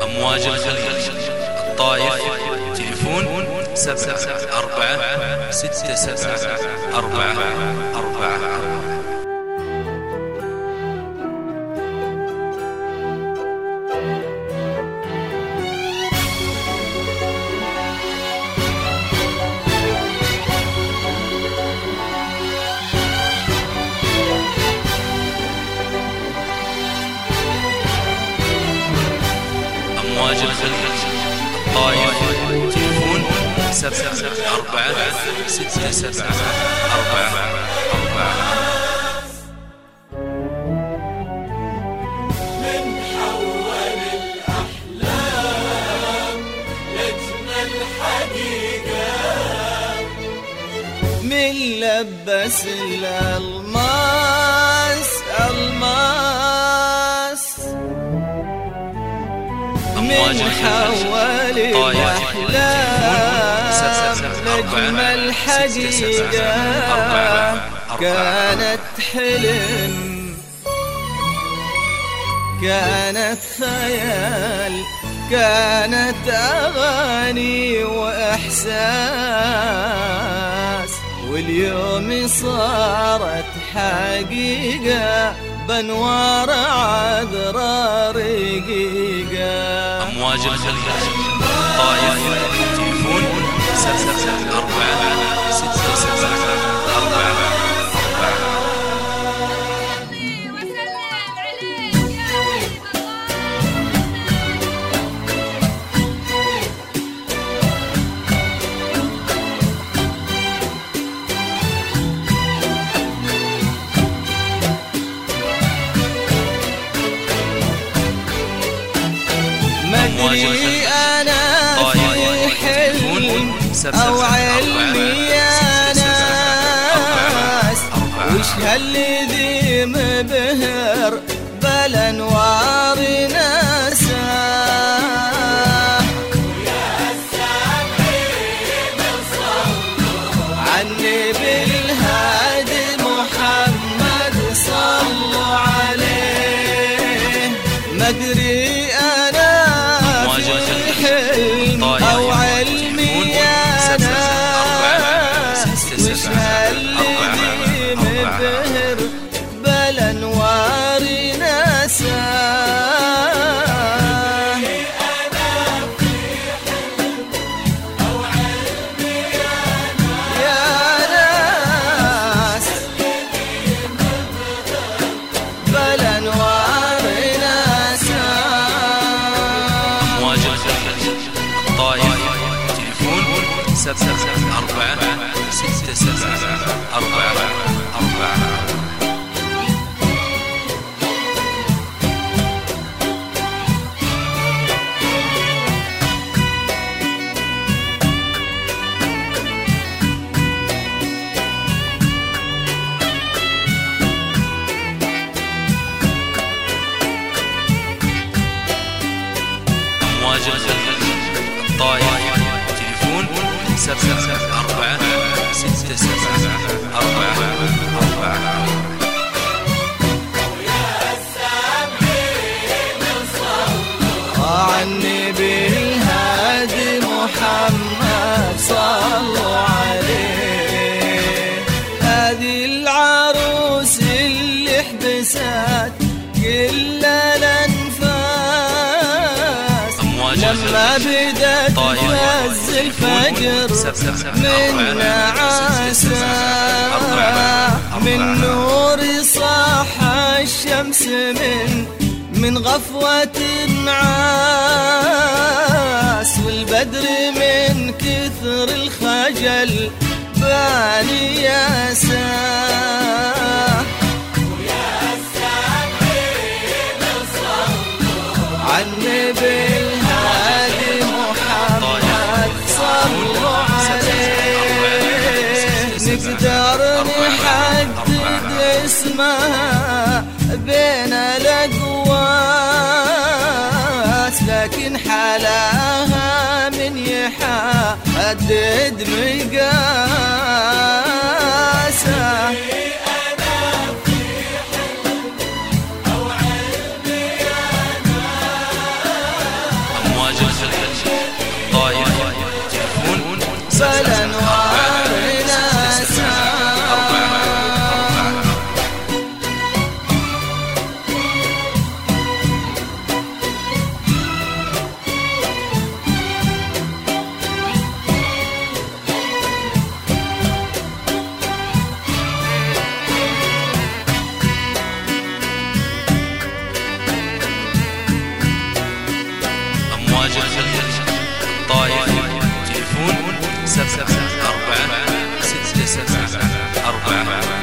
أمواج الخليج الطائف. تليفون 746744. أمواج الخليج الطائف. تليفون 746744. من حول الأحلام لجمل حقيقة، من لبس الألماس ألماس، من حول الأحلام لجمل حقيقة. كانت حلم، كانت خيال، كانت أغاني وإحساس، واليوم صارت حقيقة بانوار عذرا رقيقة. أمواج الخليج الطائف. تليفون 746744. مدري أنا في حلم أو علمي يا ناس، وش هالذي مبهر بالأنوار ناسا. عني بالهادي محمد صلوا عليه. مدري أو علمي يا ناس، وش هالذي مبهر بالأنوار ناسا. أو علمي يا ناس، بالأنوار ناسا. أمواج الخليج الطائف. تليفون 746744. أمواج الخليج الطائف. تليفون 746744. عني بالهادي محمد صلوا عليه. هذه العروس اللي حبست كل الأنفاس، لما بدت تهز الفجر من نعاسة، من نور صاح الشمس من غفوة نعاس، والبدر من كثر الخجل باني ياسا. عني بالهادي محمد صلوا عليه. نقدر نحدد اسمها بين الأقواس، لكن حلاها من يحدد مقاسه. أمواج الخليج الطايف تليفون بالأنوار ناسا. أمواج الخليج الطايف تليفون 774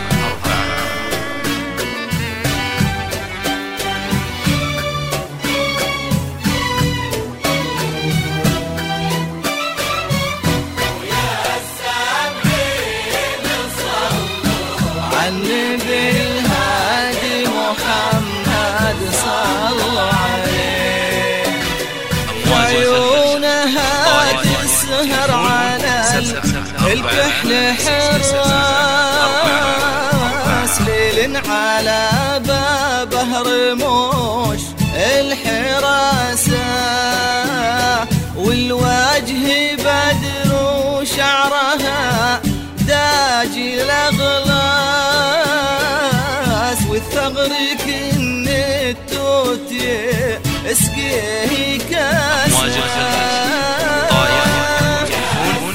النبي الهادي محمد صلوا عليه. وعيونها تسهر على الكحل حراس، ليل على بابه رموش الحراسة، والوجه بدر وشعرها داجي الأغلاس، والثغر كن التوت اسقيه كاس. أمواج الخليج الطايف تليفون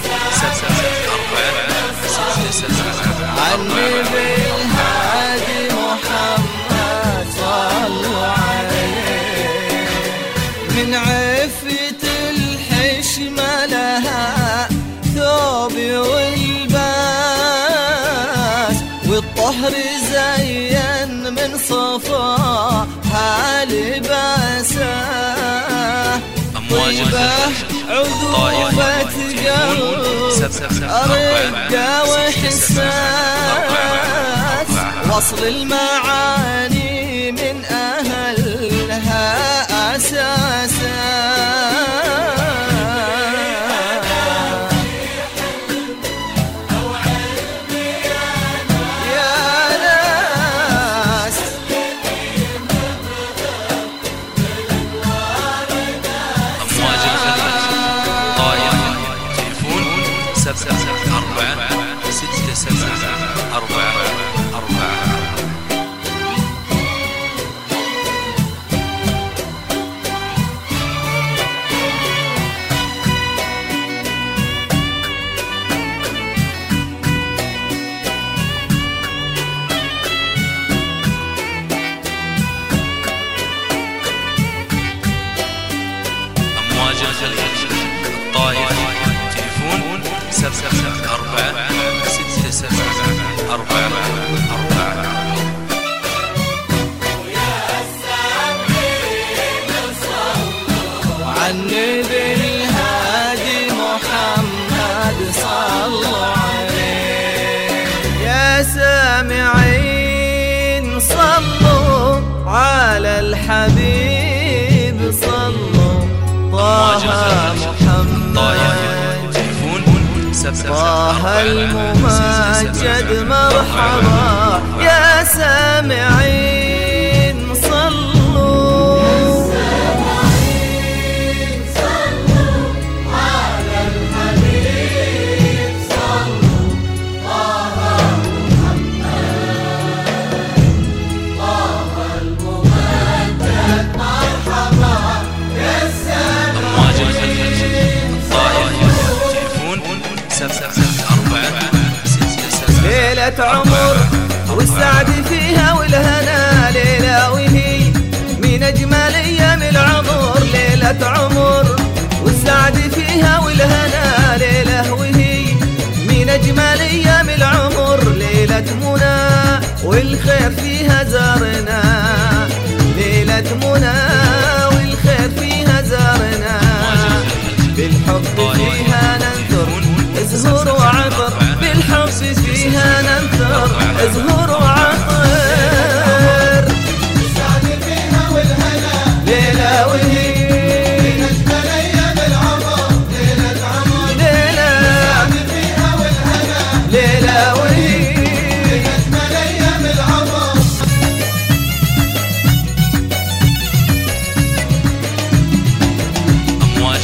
774 النبي الهادي محمد صلوا عليه. من عفة الحشمة لها ثوب والباس، والطهر زين من صفاها لباسه. طيبة عذوبة قلب أرقى وحساس، وصل المعاني من أهلها أساسا. أمواج الخليج الطايف تليفون 74674. أمواج الخليج الطايف تليفون 74674. النبي الهادي محمد صلوا عليه. يا سامعين صلوا على الحبيب، صلوا طه محمد طه الممجد مرحبا. يا سامعين صلوا على الحبيب، صلوا طه محمد طه الممجد مرحبا. يا سامعين أمواج الخليج الطايف تليفون 774. ليلة عمر والسعد فيها والهنا، ليلة وهي من أجمل أيام العمر. ليلة عمر والسعد فيها والهنا، ليلة وهي من أجمل أيام العمر. ليلة منى والخير فيها زارنا، ليلة منى والخير فيها زارنا. بالحب فيها ننثر ازهر وعطر، بالحب فيها ننثر ازهر وعطر. السعد فيها والهنا، ليلة وهي من أجمل أيام العمر. ليلة عمر ليلة السعد فيها والهنا، ليلة وهي من أجمل أيام العمر. أمواج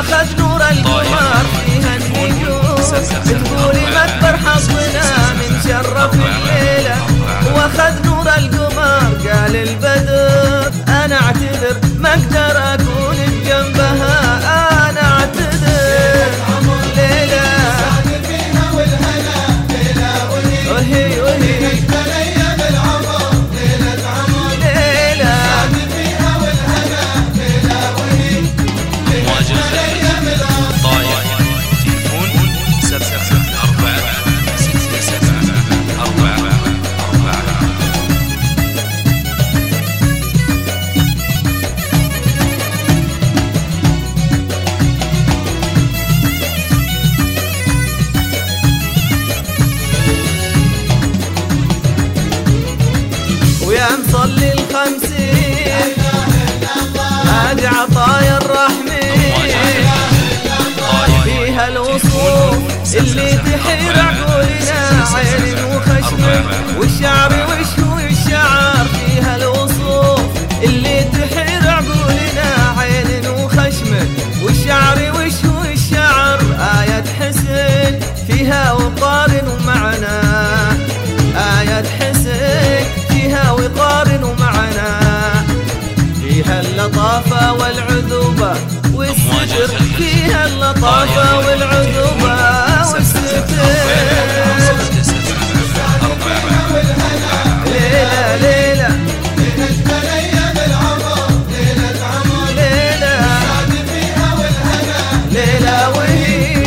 واخذ نور القمر فيها النجوم تقولي مكبر حظنا من شرف الليلة. واخذ نور القمر قال البدر انا اعتذر ما اقدر اكون بجنبها انا اعتذر. ليلة وهي ويا مصلي الخمسين هذه عطايا الرحمن فيها الوصوف اللي تحير عقولنا عين وخشم والشعر وشو الشعر. فيها الوصوف اللي تحير عقولنا عين وخشم والشعر وشو الشعر. آية حسن فيها وقار ومعنى آية حسن فيها وقار ومعنى. فيها اللطافة والعذوبة والستر فيها اللطافة والعذوبة والستر. ليلة ليلة ليلة وهي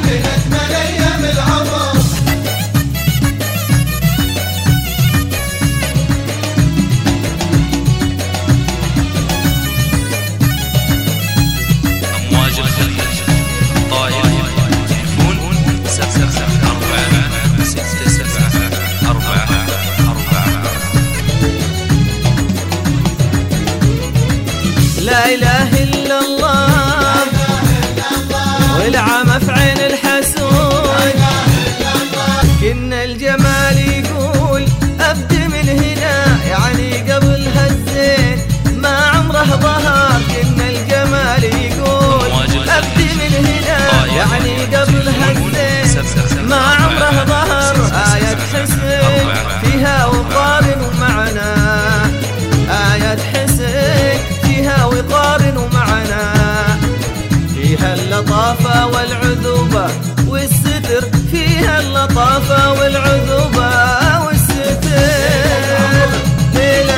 لا إله إلا الله والعمى في عين الحسود. كنا الجمال يقول أبدي من هنا يعني قبل هالزين ما عمره ظهر. كنا الجمال يقول أبدي من هنا يعني قبل هالزين ما عمره ظهر. آية حسن فيها وقار ومعنى آية حسن فيها وقار ومعنى. فيها اللطافة والعذوبة والستر فيها اللطافة والعذوبة والستر. ليلة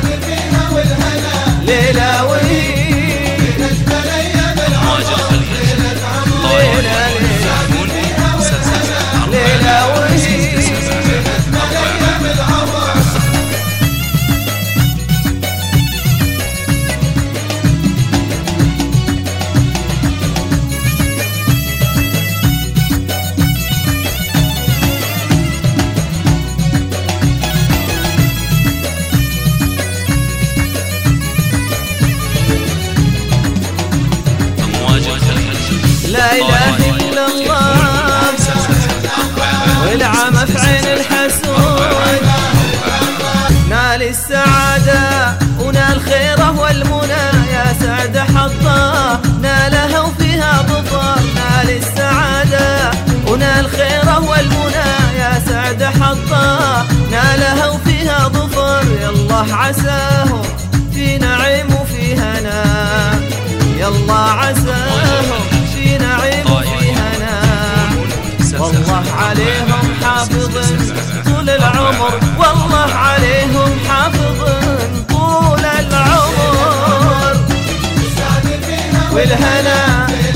ليلة وهي ليلة وهي لا إله إلا الله والعمى في عين الحسود. نال السعادة ونال خيره والمنى يا سعد حظه نالها وفيها ظفر. نال السعادة ونال خيره والمنى يا سعد حظه نالها وفيها ظفر. يالله عساهم في نعيم وفي هنا يالله عساهم في نعيم وفي هنا. والله عليهم حافظ طول العمر والله عليهم حافظ طول العمر والهنا